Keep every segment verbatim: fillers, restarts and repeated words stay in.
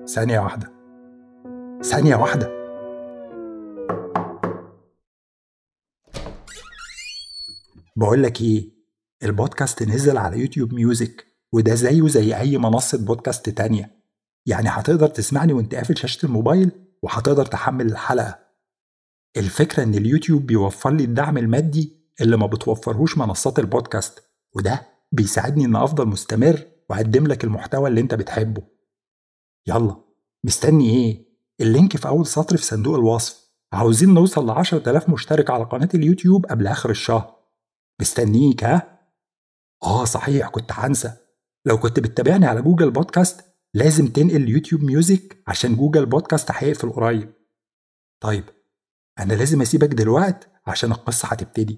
ثانية واحدة ثانية واحدة بقولك ايه، البودكاست نزل على يوتيوب ميوزك، وده زيه زي اي منصة بودكاست تانية. يعني هتقدر تسمعني وانت قافل شاشة الموبايل، وهتقدر تحمل الحلقة. الفكرة ان اليوتيوب بيوفر لي الدعم المادي اللي ما بتوفرهوش منصات البودكاست، وده بيساعدني ان افضل مستمر واقدم لك المحتوى اللي انت بتحبه. يلا، مستني ايه؟ اللينك في اول سطر في صندوق الوصف. عاوزين نوصل لعشرة آلاف مشترك على قناة اليوتيوب قبل اخر الشهر. مستنيك ها؟ اه صحيح، كنت هنسى. لو كنت بتتابعني على جوجل بودكاست لازم تنقل يوتيوب ميوزك عشان جوجل بودكاست هيقفل قريب. طيب، انا لازم اسيبك دلوقت عشان القصة هتبتدي.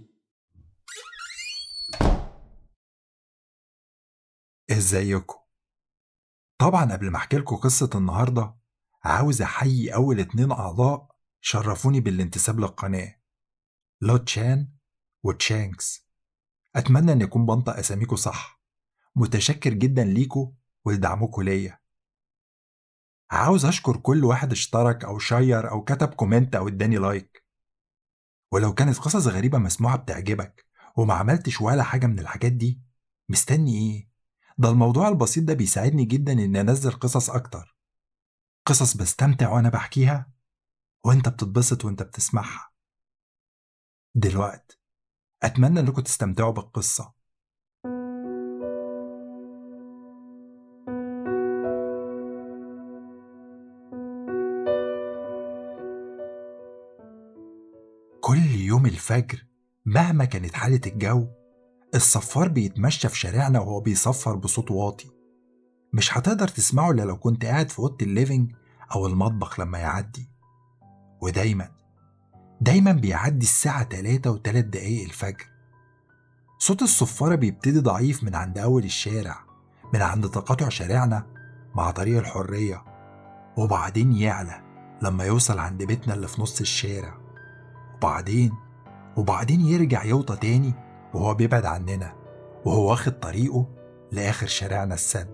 ازيكم؟ طبعا قبل ما احكي لكم قصة النهاردة، عاوز احيي اول اتنين اعضاء شرفوني بالانتساب للقناة، لو تشان وتشانكس. اتمنى ان يكون بنطق اساميكم صح. متشكر جدا ليكم ولدعمكم ليا. عاوز اشكر كل واحد اشترك او شير او كتب كومنت او اداني لايك. ولو كانت قصص غريبة مسموعة بتعجبك وما عملتش ولا حاجة من الحاجات دي، مستني ايه؟ ده الموضوع البسيط ده بيساعدني جدا ان انزل قصص اكتر، قصص بستمتع وانا بحكيها وانت بتتبسط وانت بتسمعها. دلوقتي اتمنى انكم تستمتعوا بالقصة. كل يوم الفجر مهما كانت حالة الجو، الصفار بيتمشى في شارعنا وهو بيصفر بصوت واطي. مش هتقدر تسمعه الا لو كنت قاعد في اوضة الليفينج او المطبخ لما يعدي. ودايما دايما بيعدي الساعة تلاتة وتلات دقايق الفجر. صوت الصفارة بيبتدي ضعيف من عند أول الشارع، من عند تقاطع شارعنا مع طريق الحرية، وبعدين يعلى لما يوصل عند بيتنا اللي في نص الشارع، وبعدين وبعدين يرجع يوطى تاني وهو بيبعد عننا، وهو واخد طريقه لآخر شارعنا السد.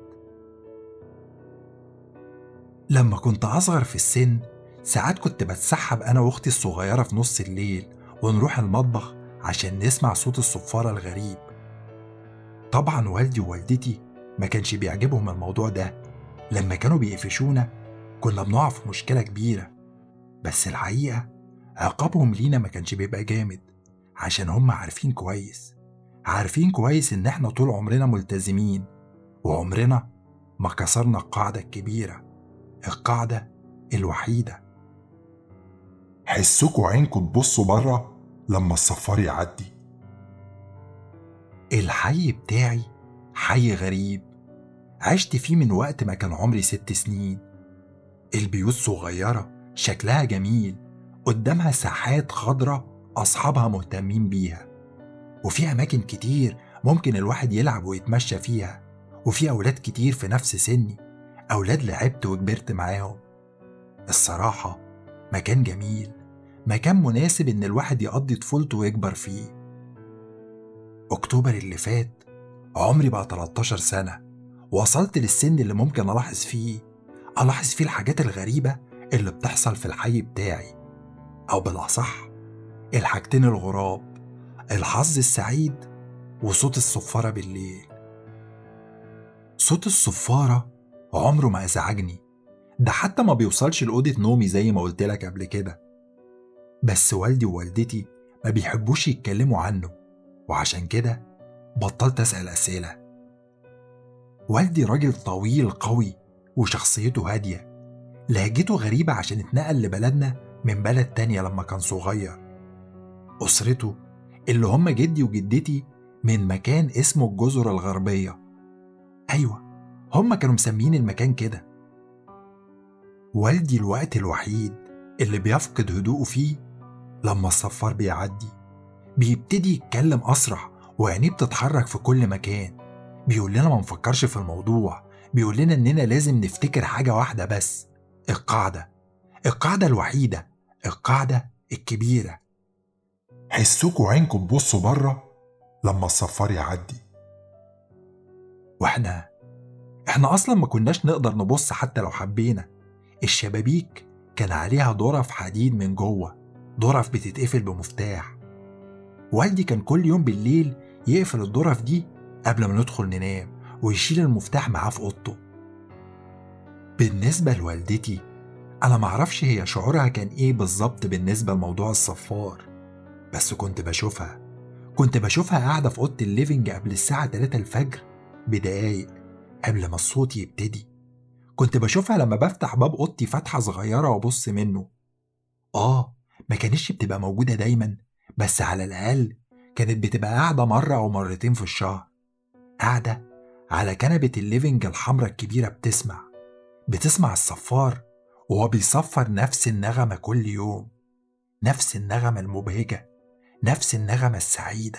لما كنت أصغر في السن، ساعات كنت بتسحب أنا وأختي الصغيرة في نص الليل ونروح المطبخ عشان نسمع صوت الصفارة الغريب. طبعا والدي ووالدتي ما كانش بيعجبهم الموضوع ده. لما كانوا بيقفشونا كنا بنقع في مشكلة كبيرة، بس الحقيقة عقابهم لينا ما كانش بيبقى جامد، عشان هم عارفين كويس عارفين كويس إن احنا طول عمرنا ملتزمين، وعمرنا ما كسرنا القاعدة الكبيرة، القاعدة الوحيدة. حسكوا عينكوا تبصوا برا لما الصفار يعدي. الحي بتاعي حي غريب، عشت فيه من وقت ما كان عمري ست سنين. البيوت صغيرة شكلها جميل، قدامها ساحات خضرة أصحابها مهتمين بيها، وفي أماكن كتير ممكن الواحد يلعب ويتمشى فيها، وفي أولاد كتير في نفس سني، أولاد لعبت وكبرت معاهم. الصراحة مكان جميل، مكان مناسب إن الواحد يقضي طفولته ويكبر فيه. أكتوبر اللي فات عمري بقى تلتاشر سنة، وصلت للسن اللي ممكن ألاحظ فيه ألاحظ فيه الحاجات الغريبة اللي بتحصل في الحي بتاعي، أو بالأصح الحاجتين الغراب: الحظ السعيد وصوت الصفارة بالليل. صوت الصفارة عمره ما أزعجني، ده حتى ما بيوصلش لأوضة نومي زي ما قلت لك قبل كده. بس والدي ووالدتي ما بيحبوش يتكلموا عنه، وعشان كده بطلت أسأل أسئلة. والدي راجل طويل قوي وشخصيته هادية، لهجته غريبة عشان اتنقل لبلدنا من بلد تانية لما كان صغير. أسرته اللي هم جدي وجدتي من مكان اسمه الجزر الغربية. أيوة، هم كانوا مسمين المكان كده. والدي الوقت الوحيد اللي بيفقد هدوءه فيه لما الصفار بيعدي، بيبتدي يتكلم أسرع وعينيه بتتحرك في كل مكان. بيقول لنا ما نفكرش في الموضوع، بيقول لنا إننا لازم نفتكر حاجة واحدة بس: القاعدة القاعدة الوحيدة، القاعدة الكبيرة. حسكوا عينكوا تبصوا برا لما الصفار يعدي. واحنا احنا اصلا ما كناش نقدر نبص حتى لو حبينا، الشبابيك كان عليها ضرف حديد من جوه، ضرف بتتقفل بمفتاح. والدي كان كل يوم بالليل يقفل الضرف دي قبل ما ندخل ننام ويشيل المفتاح معاه في أوضته. بالنسبة لوالدتي أنا معرفش هي شعورها كان إيه بالظبط بالنسبة لموضوع الصفار، بس كنت بشوفها كنت بشوفها قاعدة في أوضة الليفينج قبل الساعة تلاتة الفجر بدقايق قبل ما الصوت يبتدي. كنت بشوفها لما بفتح باب أوضتي فتحة صغيرة وأبص منه. آه ما كانتش بتبقى موجودة دايما، بس على الأقل كانت بتبقى قاعدة مرة أو مرتين في الشهر، قاعدة على كنبة الليفينج الحمرة الكبيرة بتسمع بتسمع الصفار وهو بيصفر نفس النغمة كل يوم، نفس النغمة المبهجة، نفس النغمة السعيدة.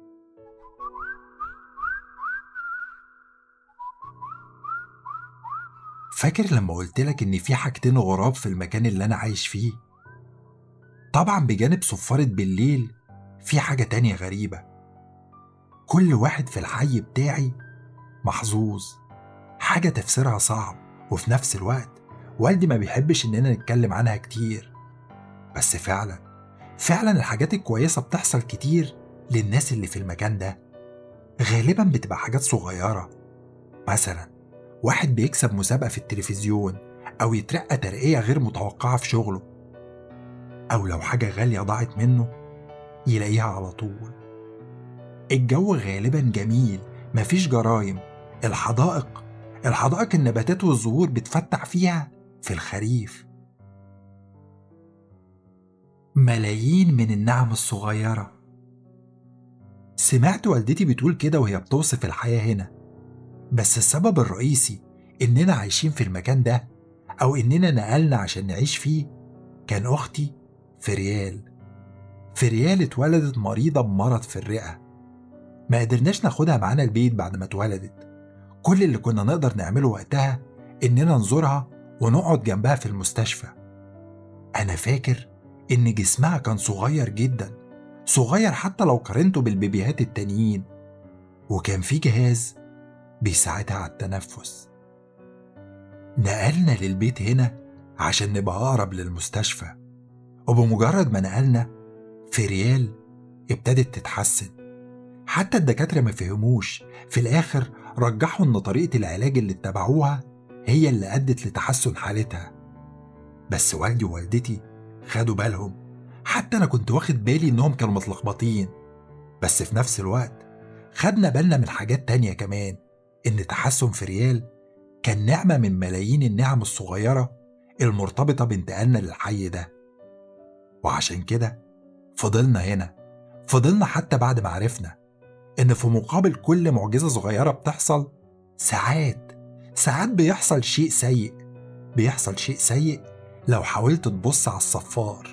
فاكر لما قلتلك إن في حاجتين غراب في المكان اللي أنا عايش فيه؟ طبعا بجانب صفارة بالليل في حاجة تانية غريبة. كل واحد في الحي بتاعي محظوظ، حاجة تفسيرها صعب، وفي نفس الوقت والدي ما بيحبش إننا نتكلم عنها كتير. بس فعلا فعلا الحاجات الكويسة بتحصل كتير للناس اللي في المكان ده. غالبا بتبقى حاجات صغيرة، مثلا واحد بيكسب مسابقة في التلفزيون أو يترقى ترقية غير متوقعة في شغله، أو لو حاجة غالية ضاعت منه يلاقيها على طول. الجو غالبا جميل، مفيش جرايم. الحدائق الحدائق النباتات والزهور بتفتح فيها في الخريف. ملايين من النعم الصغيرة. سمعت والدتي بتقول كده وهي بتوصف الحياة هنا، بس السبب الرئيسي إننا عايشين في المكان ده أو إننا نقلنا عشان نعيش فيه كان أختي فريال. فريال اتولدت مريضة بمرض في الرئة، ما قدرناش ناخدها معانا البيت بعد ما اتولدت. كل اللي كنا نقدر نعمله وقتها إننا نزورها ونقعد جنبها في المستشفى. أنا فاكر إن جسمها كان صغير جدا، صغير حتى لو قارنته بالبيبيهات التانيين، وكان في جهاز بيساعدها على التنفس. نقلنا للبيت هنا عشان نبقى أقرب للمستشفى، وبمجرد ما نقلنا فريال ابتدت تتحسن. حتى الدكاترة ما فهموش، في الآخر رجحوا إن طريقة العلاج اللي اتبعوها هي اللي أدت لتحسن حالتها. بس والدي ووالدتي خدوا بالهم، حتى أنا كنت واخد بالي إنهم كانوا متلخبطين. بس في نفس الوقت خدنا بالنا من حاجات تانية كمان، إن تحسن فريال كان نعمة من ملايين النعم الصغيرة المرتبطة بانتقالنا للحي ده. وعشان كده فضلنا هنا، فضلنا حتى بعد ما عرفنا إن في مقابل كل معجزة صغيرة بتحصل ساعات ساعات بيحصل شيء سيء بيحصل شيء سيء لو حاولت تبص على الصفار.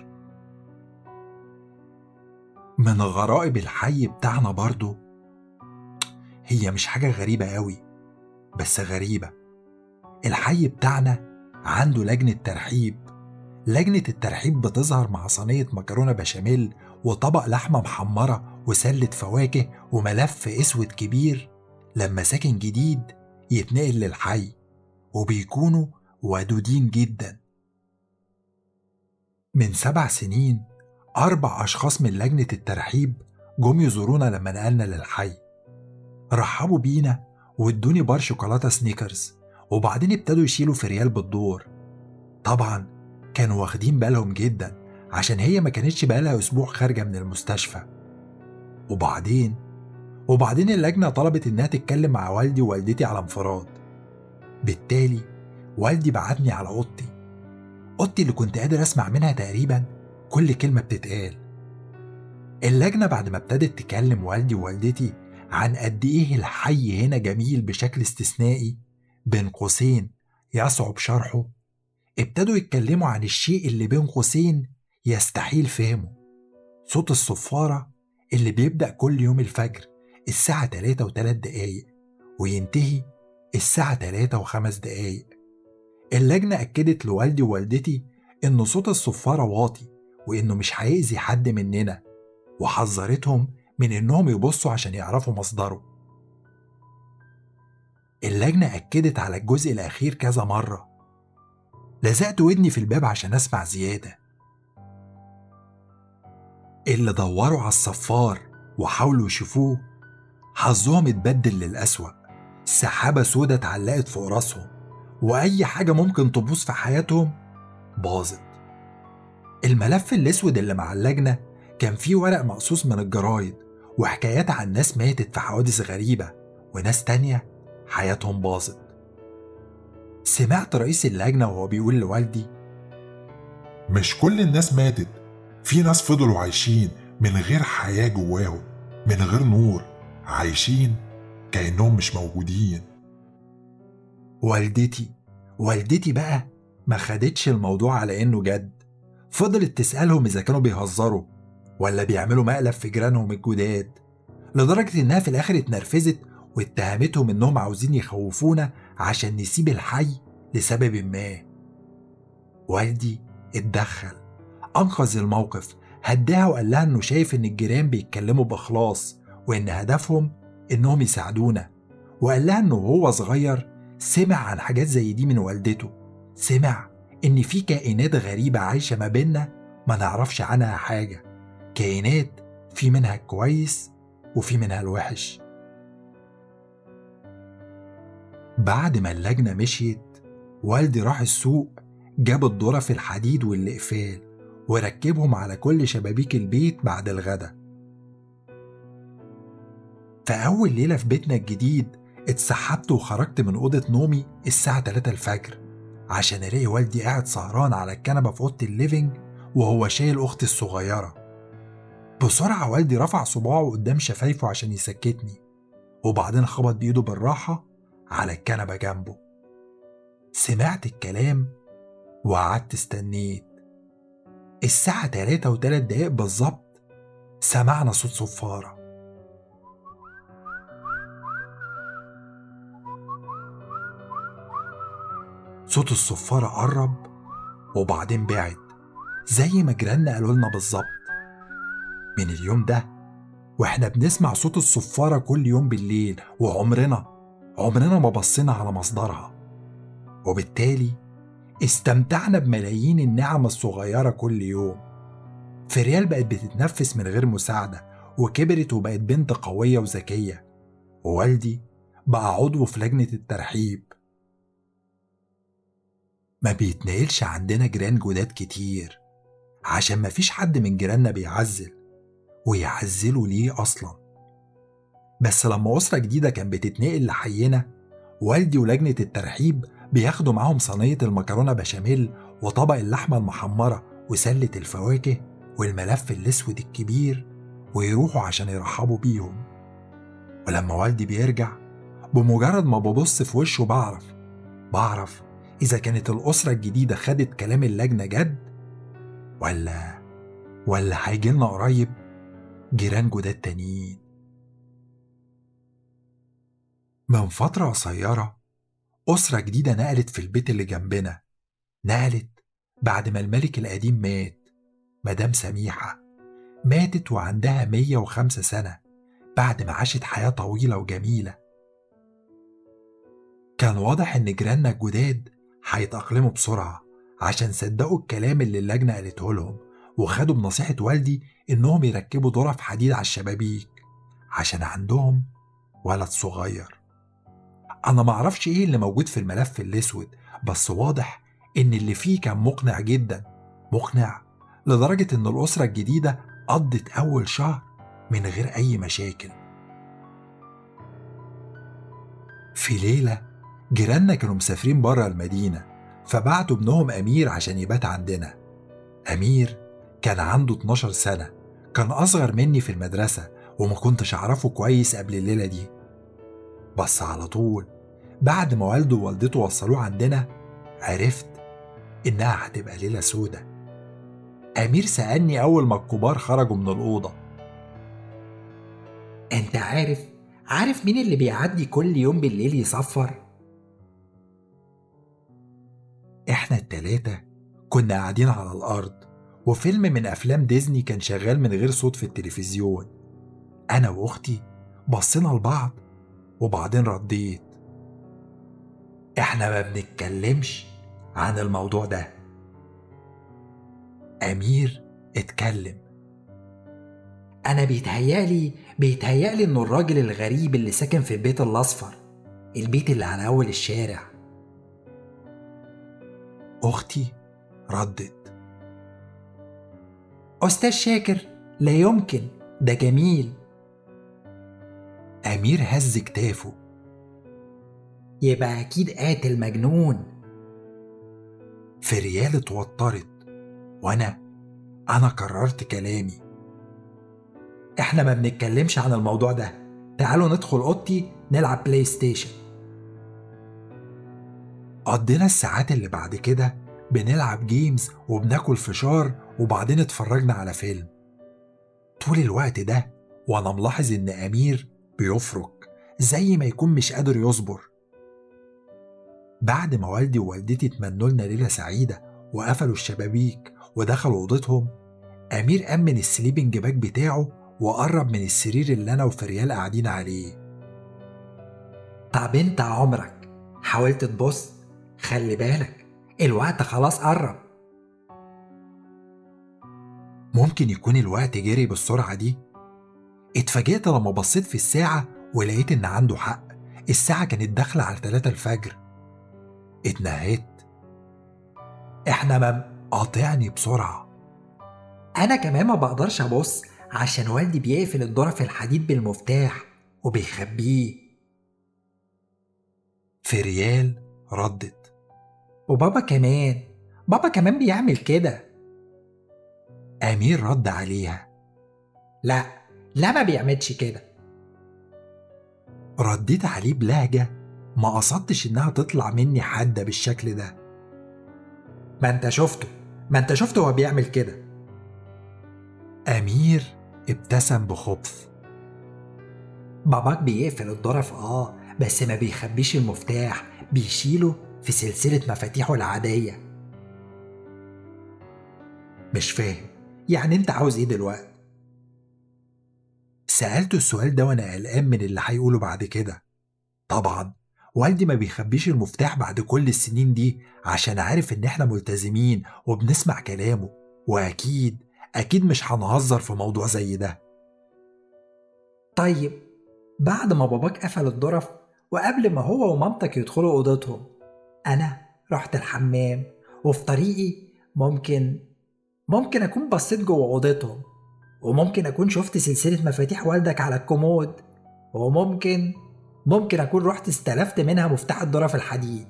من غرائب الحي بتاعنا برضو، هي مش حاجة غريبة قوي بس غريبة. الحي بتاعنا عنده لجنة ترحيب. لجنة الترحيب بتظهر مع صينية مكرونة بشاميل وطبق لحمة محمرة وسلة فواكه وملف اسود كبير لما ساكن جديد يتنقل للحي، وبيكونوا ودودين جدا. من سبع سنين أربع أشخاص من لجنة الترحيب جم يزورونا لما نقلنا للحي. رحبوا بينا وادوني بار شوكولاتة سنيكرز، وبعدين ابتدوا يشيلوا فريال بالدور. طبعا كانوا واخدين بالهم جدا عشان هي ما كانتش بقالها أسبوع خارجة من المستشفى. وبعدين وبعدين اللجنة طلبت إنها تتكلم مع والدي ووالدتي على انفراد. بالتالي والدي بعتني على أوضتي أوضتي اللي كنت قادر أسمع منها تقريبا كل كلمة بتتقال. اللجنة بعد ما ابتدت تكلم والدي ووالدتي عن قد إيه الحي هنا جميل بشكل استثنائي بين قوسين يصعب شرحه، ابتدوا يتكلموا عن الشيء اللي بين قوسين يستحيل فهمه: صوت الصفارة اللي بيبدأ كل يوم الفجر الساعة تلاتة وتلات دقايق وينتهي الساعة تلاتة وخمس دقايق. اللجنة أكدت لوالدي ووالدتي إن صوت الصفارة واطي وإنه مش هيأذي حد مننا، وحذرتهم من إنهم يبصوا عشان يعرفوا مصدره. اللجنة أكدت على الجزء الأخير كذا مرة، لزقت ودني في الباب عشان أسمع زيادة. اللي دوروا على الصفار وحاولوا يشوفوه حظهم اتبدل للأسوأ. سحابة سودة اتعلقت فوق راسهم، وأي حاجة ممكن تبوظ في حياتهم باظت. الملف الأسود اللي مع اللجنة كان فيه ورق مقصوص من الجرايد وحكايات عن ناس ماتت في حوادث غريبة وناس تانية حياتهم باظت. سمعت رئيس اللجنة وهو بيقول لوالدي: مش كل الناس ماتت، في ناس فضلوا عايشين من غير حياة جواهم، من غير نور، عايشين كأنهم مش موجودين. والدتي والدتي بقى ما خدتش الموضوع على إنه جد، فضلت تسألهم إذا كانوا بيهزروا ولا بيعملوا مقلب في جيرانهم الجداد، لدرجة إنها في الآخر اتنرفزت واتهمتهم إنهم عاوزين يخوفونا عشان نسيب الحي لسبب ما. والدي اتدخل، أنقذ الموقف، هداها وقال لها إنه شايف إن الجيران بيتكلموا بإخلاص وإن هدفهم إنهم يساعدونا، وقال لها إنه وهو صغير سمع عن حاجات زي دي من والدته، سمع إن في كائنات غريبة عايشة ما بيننا ما نعرفش عنها حاجة، كائنات في منها الكويس وفي منها الوحش. بعد ما اللجنة مشيت والدي راح السوق، جاب الظرف الحديد والإقفال وركبهم على كل شبابيك البيت بعد الغدا. فأول ليلة في بيتنا الجديد اتسحبت وخرجت من أوضة نومي الساعة تلاتة الفجر عشان ألاقي والدي قاعد سهران على الكنبة في أوضة الليفينج وهو شايل أختي الصغيرة. بسرعة والدي رفع صباعه قدام شفايفه عشان يسكتني، وبعدين خبط بإيده بالراحة على الكنبة جنبه. سمعت الكلام وقعدت استنيت. الساعة تلاتة وتلات دقايق بالظبط سمعنا صوت صفارة. صوت الصفارة قرب وبعدين بعد زي ما جيراننا قالوا لنا بالظبط. من اليوم ده واحنا بنسمع صوت الصفارة كل يوم بالليل، وعمرنا عمرنا ما بصينا على مصدرها، وبالتالي استمتعنا بملايين النعم الصغيرة كل يوم. فريال بقت بتتنفس من غير مساعدة وكبرت وبقت بنت قوية وذكية، ووالدي بقى عضو في لجنة الترحيب. ما بيتنقلش عندنا جيران جداد كتير عشان ما فيش حد من جيراننا بيعزل، ويعزلوا ليه أصلا. بس لما أسرة جديدة كان بتتنقل لحينا، والدي ولجنة الترحيب بياخدوا معاهم صينية المكرونة بشاميل وطبق اللحمة المحمرة وسلة الفواكه والملف الأسود الكبير، ويروحوا عشان يرحبوا بيهم. ولما والدي بيرجع، بمجرد ما ببص في وشه بعرف بعرف إذا كانت الأسرة الجديدة خدت كلام اللجنة جد ولا ولا هيجيلنا قريب جيران جداد تانيين. من فترة قصيرة أسرة جديدة نقلت في البيت اللي جنبنا. نقلت بعد ما الملك القديم مات. مدام سميحة ماتت وعندها مية وخمسة سنة بعد ما عاشت حياة طويلة وجميلة. كان واضح إن جيراننا الجداد هيتأقلموا بسرعة عشان صدقوا الكلام اللي اللجنة قالته لهم، وخدوا بنصيحة والدي إنهم يركبوا ظرف حديد على الشبابيك عشان عندهم ولد صغير. أنا معرفش إيه اللي موجود في الملف الأسود، بس واضح إن اللي فيه كان مقنع جدا، مقنع لدرجة إن الأسرة الجديدة قضت أول شهر من غير أي مشاكل. في ليلة جيراننا كانوا مسافرين برا المدينة، فبعتوا ابنهم أمير عشان يبات عندنا. أمير كان عنده اتناشر سنة، كان أصغر مني في المدرسة وما كنتش أعرفه كويس قبل الليلة دي. بس على طول بعد ما والده ووالدته وصلوه عندنا عرفت إنها هتبقى ليلة سودة. أمير سألني أول ما الكبار خرجوا من الأوضة: أنت عارف عارف مين اللي بيعدي كل يوم بالليل يصفر؟ إحنا التلاتة كنا قاعدين على الأرض، وفيلم من أفلام ديزني كان شغال من غير صوت في التلفزيون. أنا وأختي بصينا لبعض وبعدين رديت: إحنا ما بنتكلمش عن الموضوع ده. أمير اتكلم. أنا بيتهيألي بيتهيألي إنه الراجل الغريب اللي ساكن في البيت الأصفر، البيت اللي على أول الشارع. أختي ردت. أستاذ شاكر، لا يمكن، ده جميل. أمير هز كتافه. يبقى أكيد قاتل مجنون. فريال اتوترت، وأنا أنا قررت كلامي. إحنا ما بنتكلمش عن الموضوع ده، تعالوا ندخل أوضتي نلعب بلاي ستيشن. قضينا الساعات اللي بعد كده بنلعب جيمز وبناكل فشار وبعدين اتفرجنا على فيلم. طول الوقت ده وأنا ملاحظ إن أمير بيفرك زي ما يكون مش قادر يصبر. بعد ما والدي ووالدتي اتمنوا لنا ليلة سعيدة وقفلوا الشبابيك ودخلوا أوضتهم، أمير قام من السليبنج باك بتاعه وقرب من السرير اللي أنا وفريال قاعدين عليه. طب انت عمرك حاولت تبص؟ خلي بالك الوقت خلاص قرب. ممكن يكون الوقت جري بالسرعة دي؟ اتفاجئت لما بصيت في الساعة ولقيت إن عنده حق، الساعة كانت داخلة على تلاتة الفجر. اتنهيت. احنا ما قاطعني بسرعة. انا كمان ما بقدرش ابص عشان والدي بيقفل الظرف الحديد بالمفتاح وبيخبيه. فريال ردت. وبابا كمان بابا كمان بيعمل كده. أمير رد عليها. لا لا ما بيعملش كده. رديت عليه بلهجة ما قصدتش إنها تطلع مني حادة بالشكل ده. ما انت شفته ما انت شفته هو بيعمل كده. أمير ابتسم بخبث. باباك بيقفل الظرف اه بس ما بيخبيش المفتاح، بيشيله في سلسلة مفاتيحه العادية. مش فاهم، يعني انت عاوز ايه دلوقتي؟ سألته السؤال ده وأنا قلقان من اللي هيقوله بعد كده. طبعا والدي ما بيخبيش المفتاح بعد كل السنين دي عشان عارف إن إحنا ملتزمين وبنسمع كلامه، وأكيد أكيد مش هنهزر في موضوع زي ده. طيب بعد ما باباك قفل الظرف وقبل ما هو ومامتك يدخلوا أوضتهم، أنا رحت الحمام وفي طريقي ممكن ممكن أكون بصيت جوه أوضتهم، وممكن أكون شفت سلسلة مفاتيح والدك على الكومود، وممكن ممكن أكون رحت استلفت منها مفتاح الظرف الحديد.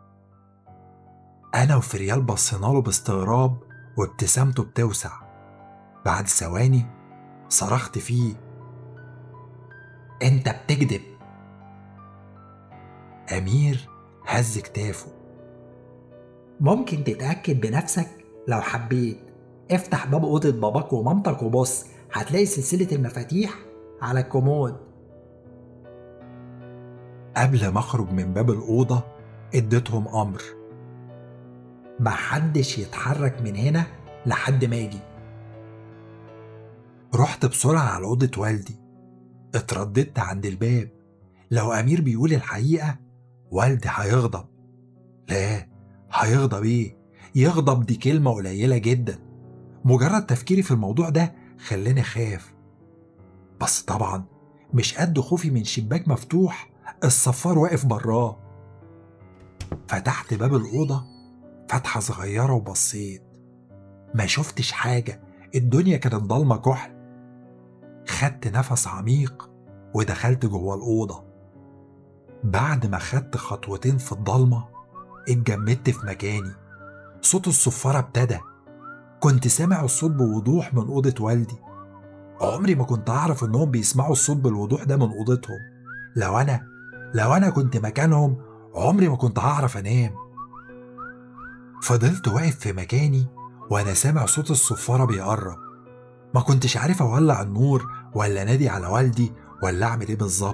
أنا وفريال بصينا له باستغراب وابتسامته بتوسع. بعد ثواني صرخت فيه. أنت بتكذب. أمير هز كتافه. ممكن تتأكد بنفسك لو حبيت. افتح باب أوضة باباك ومامتك وبص، هتلاقي سلسلة المفاتيح على الكومود. قبل ما أخرج من باب الأوضة اديتهم أمر: محدش يتحرك من هنا لحد ما يجي. رحت بسرعة على أوضة والدي. اترددت عند الباب، لو أمير بيقول الحقيقة والدي هيغضب. لا، هيغضب ايه؟ يغضب دي كلمة قليلة جدا. مجرد تفكيري في الموضوع ده خلاني خاف. بس طبعا مش قد خوفي من شباك مفتوح الصفار واقف براه. فتحت باب الأوضة فتحة صغيرة وبصيت. ما شفتش حاجة، الدنيا كانت ضلمة كحل. خدت نفس عميق ودخلت جوه الأوضة. بعد ما خدت خطوتين في الضلمة اتجمدت في مكاني. صوت الصفارة ابتدى. كنت سامع الصوت بوضوح من أوضة والدي. عمري ما كنت أعرف إنهم بيسمعوا الصوت بالوضوح ده من أوضتهم. لو أنا لو أنا كنت مكانهم عمري ما كنت هعرف أنام. فضلت واقف في مكاني وأنا سامع صوت الصفارة بيقرب. ما كنتش عارف أولع النور ولا نادي على والدي ولا أعمل إيه بالظبط.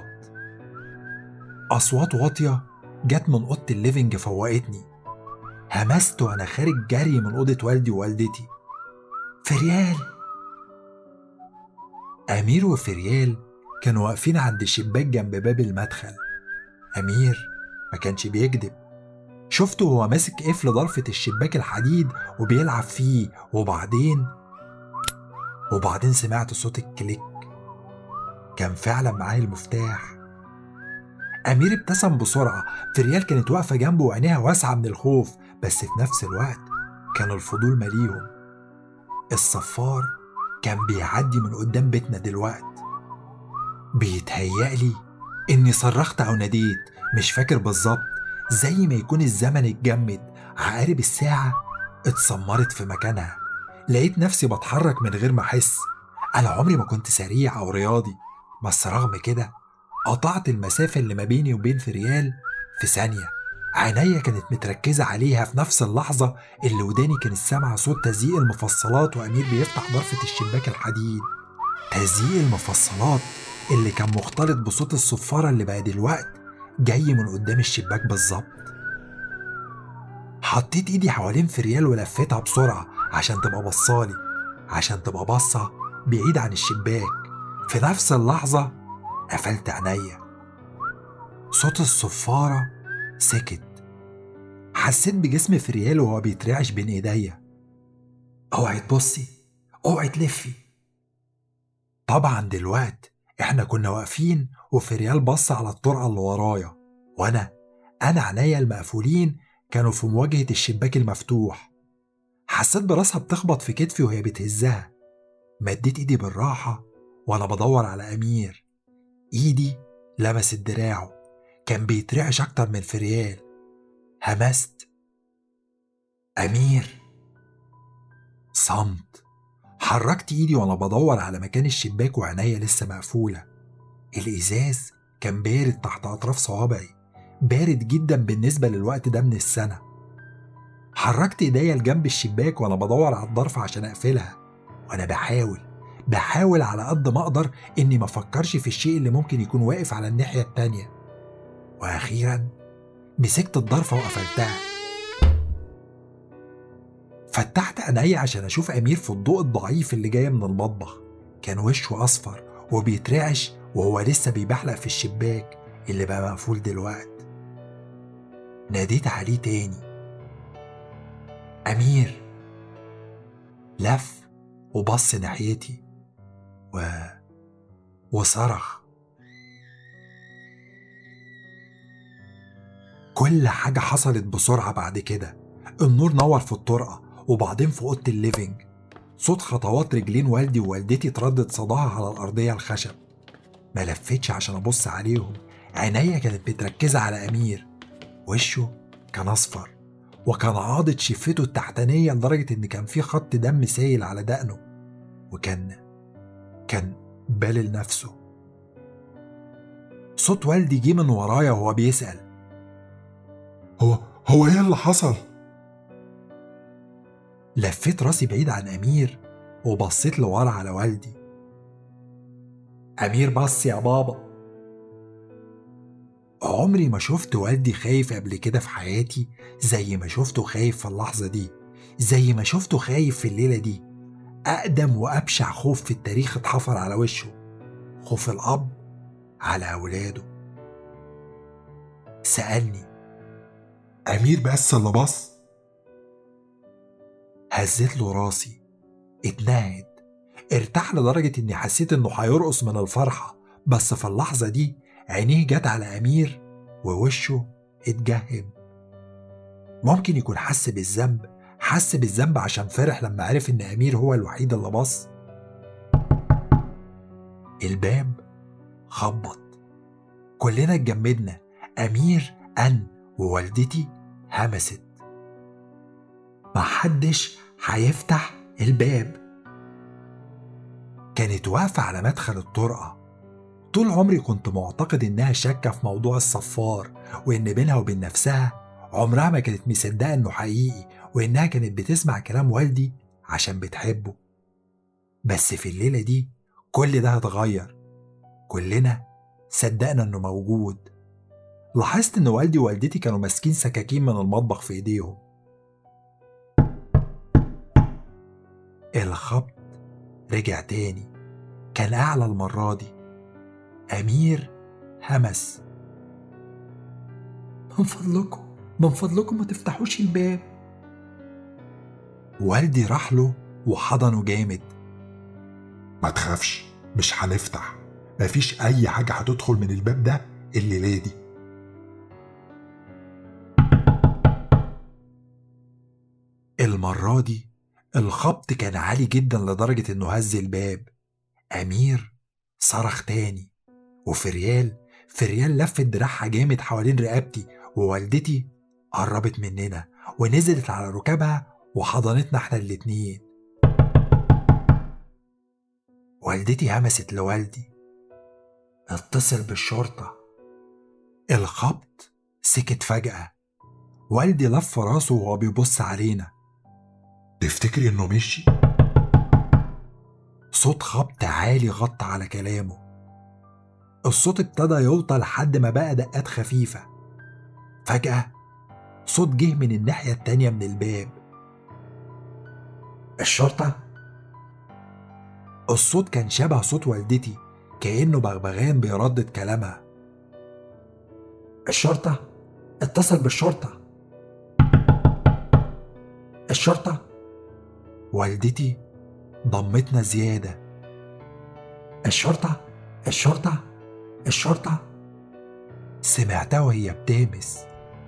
أصوات واطية جت من أوضة الليفينج فوقتني. همست وأنا خارج جري من أوضة والدي ووالدتي. فريال. أمير وفريال كانوا واقفين عند الشباك جنب باب المدخل. أمير ما كانش بيكذب. شفته وهو ماسك قفل ضرفة الشباك الحديد وبيلعب فيه، وبعدين وبعدين سمعت صوت الكليك. كان فعلا معاه المفتاح. أمير ابتسم بسرعة. فريال كانت واقفة جنبه وعينيها واسعة من الخوف، بس في نفس الوقت كان الفضول مليهم. الصفار كان بيعدي من قدام بيتنا دلوقت. بيتهيألي إني صرخت أو ناديت، مش فاكر بالظبط، زي ما يكون الزمن اتجمد. عقارب الساعة اتسمرت في مكانها. لقيت نفسي بتحرك من غير ما أحس. أنا عمري ما كنت سريع أو رياضي، بس رغم كده قطعت المسافة اللي ما بيني وبين فريال في ثانية. عينيا كانت متركزة عليها في نفس اللحظة اللي وداني كانت سامعة صوت تزييق المفصلات وأمير بيفتح ضرفة الشباك الحديد. تزييق المفصلات اللي كان مختلط بصوت الصفارة اللي بقى دلوقت جاي من قدام الشباك بالظبط. حطيت ايدي حوالين فريال ولفتها بسرعة عشان تبقى بصالي، عشان تبقى بصة بعيد عن الشباك. في نفس اللحظة قفلت عينيا. صوت الصفارة سكت. حسيت بجسم فريال وهو بيترعش بين ايديا. اوعي تبصي، اوعي تلفي. طبعا دلوقت احنا كنا واقفين وفريال بص على الطرقة اللي ورايا، وانا انا عينيا المقفولين كانوا في مواجهة الشباك المفتوح. حسيت براسها بتخبط في كتفي وهي بتهزها. مديت ايدي بالراحة وانا بدور على امير. ايدي لمست دراعه، كان بيترعش اكتر من فريال. همست: امير. صمت. حركت ايدي وانا بدور على مكان الشباك وعينيا لسه مقفولة. الازاز كان بارد تحت اطراف صوابعي، بارد جدا بالنسبة للوقت ده من السنة. حركت ايديا لجنب الشباك وانا بدور على الضرفة عشان اقفلها، وانا بحاول بحاول على قد ما اقدر اني ما افكرش في الشيء اللي ممكن يكون واقف على الناحية التانية. واخيرا مسكت الضرفة وقفلتها. فتحت عينيا عشان اشوف امير في الضوء الضعيف اللي جاي من المطبخ. كان وشه اصفر وبيترعش وهو لسه بيبحلق في الشباك اللي بقى مقفول دلوقت. ناديت عليه تاني: امير. لف وبص ناحيتي و... وصرخ. كل حاجة حصلت بسرعة بعد كده. النور نور في الطرقة وبعدين في أوضة الليفينج. صوت خطوات رجلين والدي ووالدتي تردد صداها على الأرضية الخشب. ما لفتش عشان أبص عليهم، عينيا كانت متركزة على أمير. وشه كان أصفر وكان عاضد شفته التحتانية لدرجة إن كان في خط دم سايل على دقنه، وكان كان بالل نفسه. صوت والدي جه من ورايا وهو بيسأل: هو هو ايه اللي حصل؟ لفيت راسي بعيد عن أمير وبصيت لورا على والدي. أمير بص يا بابا. عمري ما شفت والدي خايف قبل كده في حياتي زي ما شفته خايف في اللحظة دي، زي ما شفته خايف في الليلة دي. أقدم وأبشع خوف في التاريخ اتحفر على وشه، خوف الأب على أولاده. سألني: امير بس اللي بص؟ هزيت له راسي. اتنهد، ارتاح لدرجة اني حسيت انه هيرقص من الفرحة. بس في اللحظة دي عينيه جت على أمير ووشه اتجهم. ممكن يكون حس بالذنب، حس بالذنب عشان فرح لما عرف ان أمير هو الوحيد اللي بص. الباب خبط، كلنا اتجمدنا. أمير أن ووالدتي همست: محدش هيفتح الباب. كانت واقفة على مدخل الطرقة. طول عمري كنت معتقد إنها شاكة في موضوع الصفار، وإن بينها وبين نفسها عمرها ما كانت مصدقة إنه حقيقي، وإنها كانت بتسمع كلام والدي عشان بتحبه. بس في الليلة دي كل ده اتغير. كلنا صدقنا إنه موجود. لاحظت إن والدي ووالدتي كانوا ماسكين سكاكين من المطبخ في إيديهم. الخبط رجع تاني، كان أعلى المرة دي. أمير همس: من فضلكم من فضلكم ما تفتحوش الباب. والدي راح له وحضنه جامد. ما تخافش، مش هنفتح، مفيش أي حاجة هتدخل من الباب ده الليلة دي. المرة دي الخبط كان عالي جدا لدرجة انه هز الباب. أمير صرخ تاني، وفريال فريال لفت دراعها جامد حوالين رقبتي، ووالدتي قربت مننا ونزلت على ركابها وحضنتنا احنا الاتنين. والدتي همست لوالدي: اتصل بالشرطة. الخبط سكت فجأة. والدي لف راسه وهو بيبص علينا. تفتكري انه مشي؟ صوت خبط عالي غطى على كلامه. الصوت ابتدى يوطى لحد ما بقى دقات خفيفة. فجأة صوت جه من الناحية التانية من الباب: الشرطة؟ الصوت كان شبه صوت والدتي، كأنه بغبغان بيردد كلامها. الشرطة؟ اتصل بالشرطة. الشرطة؟ والدتي ضمتنا زيادة. الشرطة؟ الشرطة؟ الشرطة؟ سمعتها وهي بتهمس: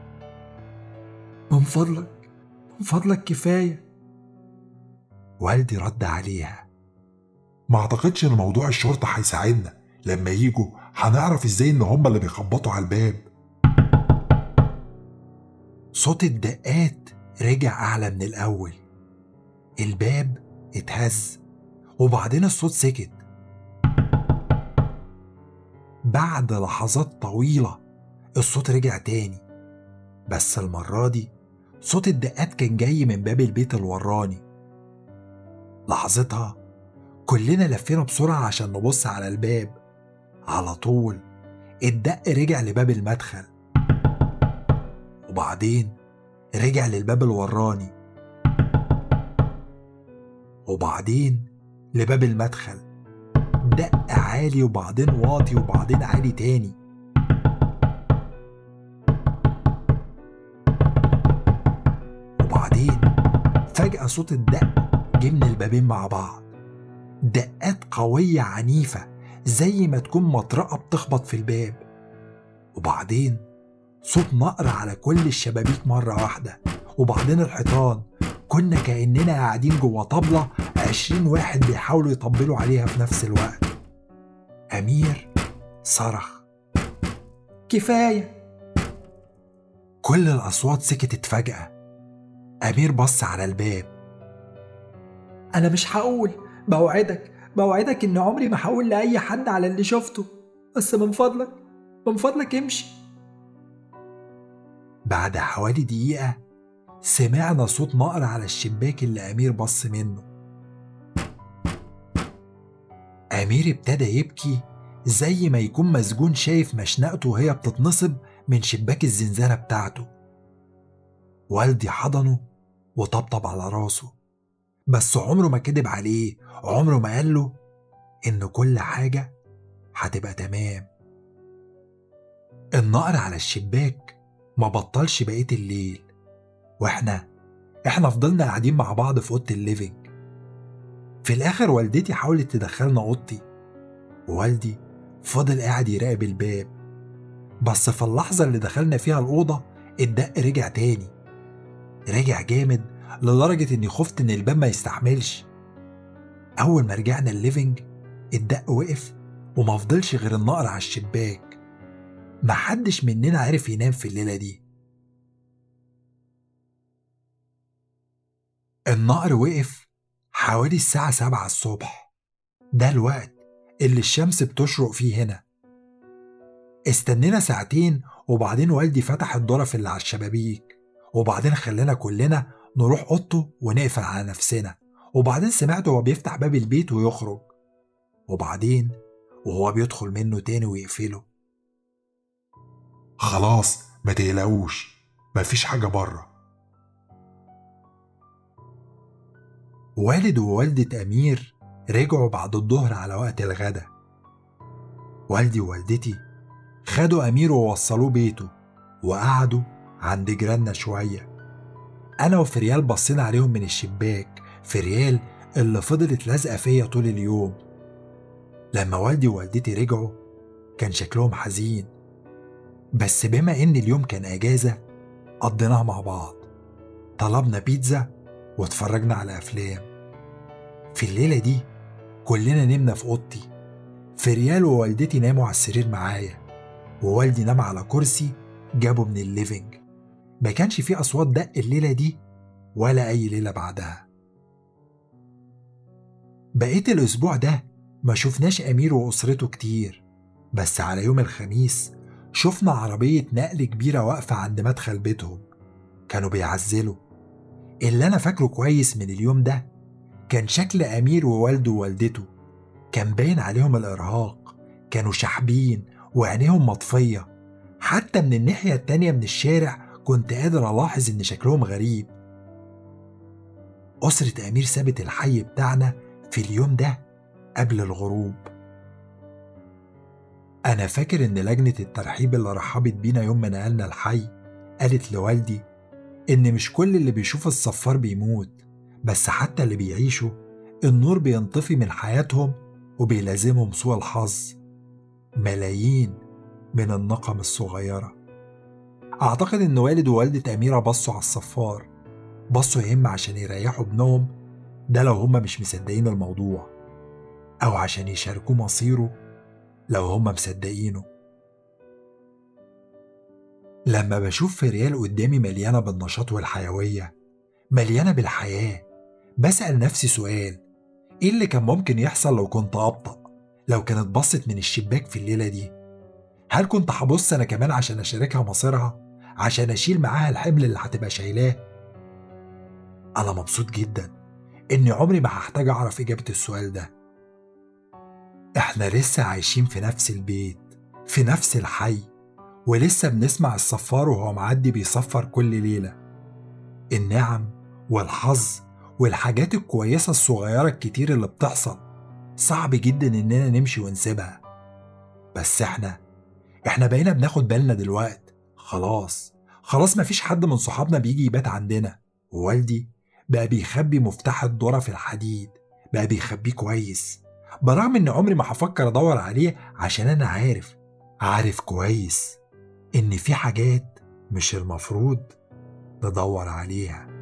من فضلك، من فضلك كفاية. والدي رد عليها: ما اعتقدش ان موضوع الشرطة هيساعدنا، لما يجوا هنعرف ازاي ان هما اللي بيخبطوا على الباب. صوت الدقات رجع أعلى من الأول. الباب اتهز وبعدين الصوت سكت. بعد لحظات طويلة الصوت رجع تاني، بس المرة دي صوت الدقات كان جاي من باب البيت الوراني. لحظتها كلنا لفينا بسرعة عشان نبص على الباب. على طول الدق رجع لباب المدخل، وبعدين رجع للباب الوراني، وبعدين لباب المدخل. دق عالي وبعدين واطي وبعدين عالي تاني. وبعدين فجأة صوت الدق جه من البابين مع بعض. دقات قوية عنيفة زي ما تكون مطرقة بتخبط في الباب. وبعدين صوت نقر على كل الشبابيك مرة واحدة، وبعدين الحيطان. كنا كأننا قاعدين جوه طبلة عشرين واحد بيحاولوا يطبلوا عليها في نفس الوقت. أمير صرخ: كفاية. كل الأصوات سكتت فجأة. أمير بص على الباب: أنا مش هقول، بوعدك بوعدك إن عمري ما هقول لأي حد على اللي شفته، بس من فضلك من فضلك امشي. بعد حوالي دقيقة سمعنا صوت نقر على الشباك اللي أمير بص منه. أمير ابتدى يبكي زي ما يكون مسجون شايف مشنقته وهي بتتنصب من شباك الزنزانة بتاعته. والدي حضنه وطبطب على راسه، بس عمره ما كدب عليه، عمره ما قاله إن كل حاجة هتبقى تمام. النقر على الشباك ما بطلش بقية الليل، واحنا احنا فضلنا قاعدين مع بعض في اوضه الليفينج. في الاخر والدتي حاولت تدخلنا اوضتي، ووالدي فضل قاعد يراقب الباب. بس في اللحظه اللي دخلنا فيها الاوضه الدق رجع تاني، رجع جامد لدرجه اني خفت ان الباب ما يستحملش. اول ما رجعنا الليفينج الدق وقف وما فضلش غير النقر على الشباك. محدش مننا عرف ينام في الليله دي. النقر وقف حوالي الساعة سبعة الصبح، ده الوقت اللي الشمس بتشرق فيه هنا. استنينا ساعتين وبعدين والدي فتح الظرف اللي على الشبابيك، وبعدين خلينا كلنا نروح اوضته ونقفل على نفسنا. وبعدين سمعته وهو بيفتح باب البيت ويخرج، وبعدين وهو بيدخل منه تاني ويقفله. خلاص ما تقلقوش، مفيش حاجة بره. والد ووالدة أمير رجعوا بعد الظهر على وقت الغدا. والدي ووالدتي خدوا أمير ووصلوه بيته، وقعدوا عند جيراننا شوية. أنا وفريال بصينا عليهم من الشباك، فريال اللي فضلت لازقة فيا طول اليوم. لما والدي ووالدتي رجعوا كان شكلهم حزين، بس بما إن اليوم كان أجازة قضيناها مع بعض. طلبنا بيتزا واتفرجنا على أفلام. في الليلة دي كلنا نمنا في أوضتي. فريال ووالدتي ناموا على السرير معايا، ووالدي نام على كرسي جابه من الليفينج. ما كانش فيه أصوات دق الليلة دي ولا أي ليلة بعدها. بقيت الأسبوع ده ما شفناش أمير وأسرته كتير، بس على يوم الخميس شفنا عربية نقل كبيرة واقفة عند مدخل بيتهم. كانوا بيعزلوا. اللي أنا فاكره كويس من اليوم ده كان شكل أمير ووالده ووالدته، كان باين عليهم الإرهاق، كانوا شحبين وعينيهم مطفية. حتى من الناحية التانية من الشارع كنت قادر ألاحظ إن شكلهم غريب. أسرة أمير سابت الحي بتاعنا في اليوم ده قبل الغروب. أنا فاكر إن لجنة الترحيب اللي رحبت بينا يوم ما نقلنا الحي قالت لوالدي إن مش كل اللي بيشوف الصفار بيموت، بس حتى اللي بيعيشوا النور بينطفي من حياتهم وبيلازمهم سوء الحظ. ملايين من النقم الصغيرة. أعتقد إن والد ووالدة أميرة بصوا على الصفار، بصوا يهم عشان يريحوا ابنهم ده لو هم مش مصدقين الموضوع، أو عشان يشاركوه مصيره لو هم مصدقينه. لما بشوف فريال قدامي مليانة بالنشاط والحيوية، مليانة بالحياة، بسأل نفسي سؤال: إيه اللي كان ممكن يحصل لو كنت أبطأ؟ لو كانت بصت من الشباك في الليلة دي، هل كنت هبص أنا كمان عشان أشاركها مصيرها؟ عشان أشيل معاها الحمل اللي هتبقى شايلاه؟ أنا مبسوط جدا إني عمري ما هحتاج أعرف إجابة السؤال ده. إحنا لسه عايشين في نفس البيت، في نفس الحي، ولسه بنسمع الصفار وهو معدي بيصفر كل ليلة. النعم والحظ والحاجات الكويسة الصغيرة الكتير اللي بتحصل صعب جدا إننا نمشي ونسيبها. بس إحنا إحنا بقينا بناخد بالنا دلوقتي. خلاص خلاص مفيش حد من صحابنا بيجي يبات عندنا، ووالدي بقى بيخبي مفتاح الدورة في الحديد، بقى بيخبيه كويس، برغم إن عمري ما هفكر أدور عليه، عشان أنا عارف عارف كويس إن في حاجات مش المفروض ندور عليها.